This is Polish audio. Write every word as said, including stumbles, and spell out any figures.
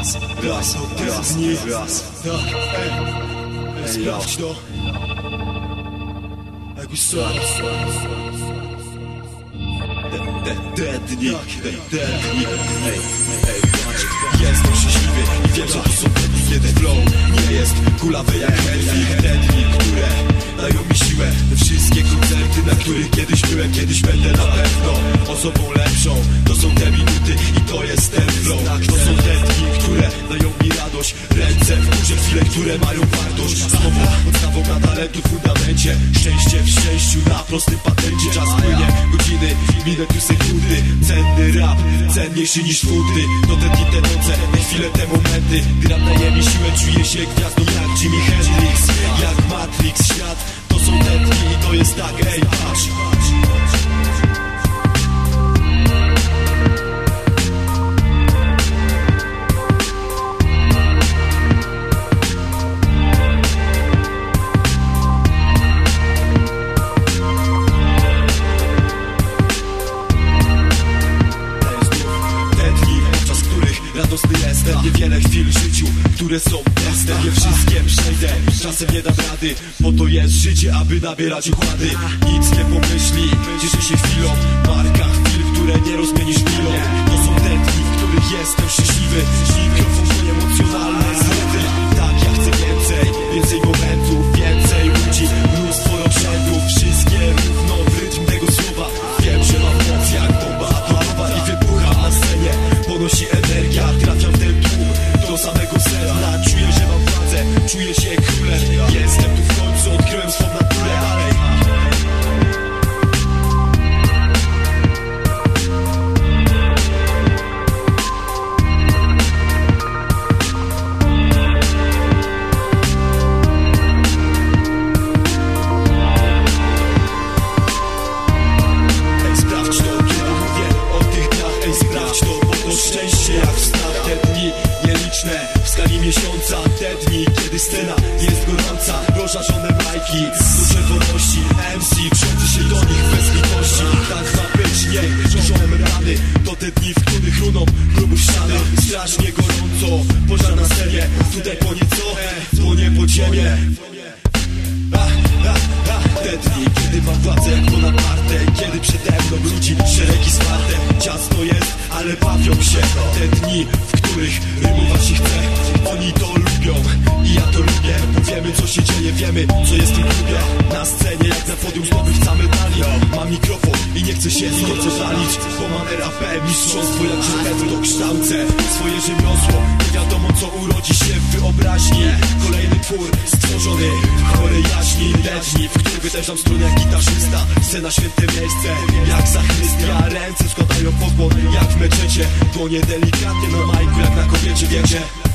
raz, raz, raz, nie raz. Tak, ej, ej, sprawdź to. Jak już co? Te dni, te dni, ej, ej, jestem szczęśliwy i wiem, że to są te dni, kiedy flow nie jest kulawy jak Helwig. Te dni, które dają mi siłę, te wszystkie koncerty, na których kiedyś byłem, kiedyś będę na pewno osobą lepszą. To są te minuty i to jest ten flow. To są te dni, które dają mi radość, ręce w górze, chwile, które mają wartość. Znowu podstawą na talentu, fundamencie, szczęście w szczęściu, na prostym patencie. Czas płynie, godziny, minuty, sekundy, cenny rap, cenniejszy niż funty. To te dni, te noce, te chwile, te momenty, gdy rap daje mi siłę, czuję się gwiazdą jak Jimi Hendrix, jak Matrix. Świat to są te dni i to jest tak, ej, patrz. Radosny jestem, niewiele chwil w życiu, które są pestem. Nie wszystkie przejdę, czasem nie dam rady. Po to jest życie, aby nabierać układy. Nic nie pomyśli, cieszę się chwilą. Marka chwil, które nie rozmienisz chwilą. To są te dni, w których jestem szczęśliwy. Mikrofon, emocjonalne zwroty. Tak, ja chcę więcej, więcej momentów, więcej ludzi, mnóstwo obrzędów. Wszystkie równo w rytm tego słowa. Wiem, że mam moc jak bomba atomowa i wybucham na scenie. Ponosi energia, trafiam w ten tłum do samego serca. Czuję, że mam władzę, czuję się królem. Jestem tu w końcu, odkryłem swą naturę, ale ej, sprawdź to, kiedy mówię o tych dniach. Ej, sprawdź to, bo to szczęście jak wstaw. Te dni nieliczne w skali miesiąca. Te dni, kiedy scena jest gorąca. Rozżarzone majki do czerwoności. M C przący się do nich bez litości. Tak ma być, nie, żołem rany. To te dni, w których runą grubów ściany. Strasznie gorąco, pożar na scenie. Tutaj po nieco, płonie pod ziemię. A, a, a. Te dni, kiedy mam władzę jak Bonaparte. Kiedy przede mną ludzi szeregi zwarte. Ciasno jest, ale bawią się. Te dni, w których rymować się chce. Oni to lubią i ja to lubię. Bo wiemy, co się dzieje, wiemy, co jest w tym klubie. Na scenie jak na podium zdobywca medali. Mam mikrofon i nie chcę się z niego żalić. Bo mam R A P, mistrzostwo jak Gilberto. To kształcę swoje rzemiosło. Nie wiadomo, co urodzi się w wyobraźni. Kolejny twór stworzony w chorej jaźni. Te dni, w których wyderzam strunę jak gitarzysta. Scena, święte miejsce, jak zachrystia. Ręce składają pokłon jak w meczecie. Dłonie delikatnie na majku jak na kobiecie, wiecie.